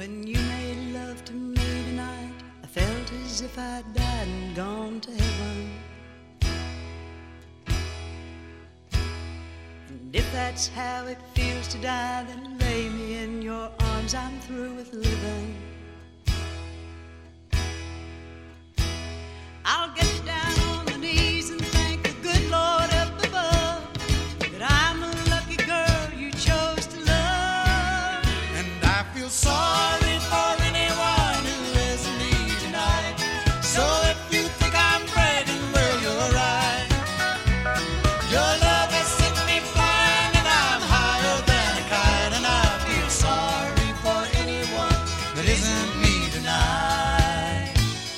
When you made love to me tonight, I felt as if I'd died and gone to heaven. And if that's how it feels to die, then lay me in your arms, I'm through with living. I'll get down on my knees and thank the good Lord up above that I'm a lucky girl you chose to love. And I feel sorry for anyone who isn't me tonight. So if you think I'm bragging, well, you're right. Your love has sent me flying and I'm higher than a kite. And I feel sorry for anyone that isn't me tonight.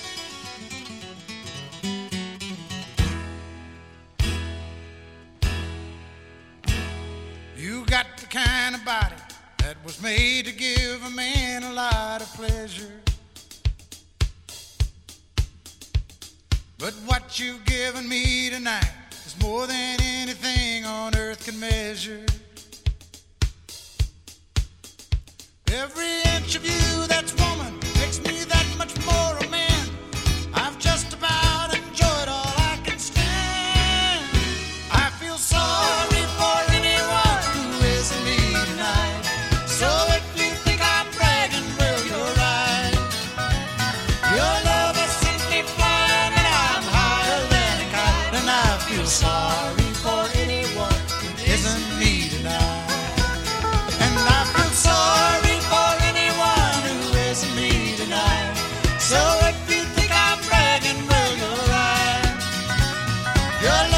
You got the kind of body that was made to give a man a lot of pleasure. But what you've given me tonight is more than anything on earth can measure. Every inch of you that's woman makes me that much more a man. I've just about enjoyed all I can stand. I feel sorry for anyone who isn't me tonight. So if you think I'm bragging, well, you're right. Your love has sent me flying and I'm higher than a kite. And I feel sorry for anyone who isn't me tonight. And I feel sorry for anyone who isn't me tonight. So if you think I'm bragging, well, you're right. Your love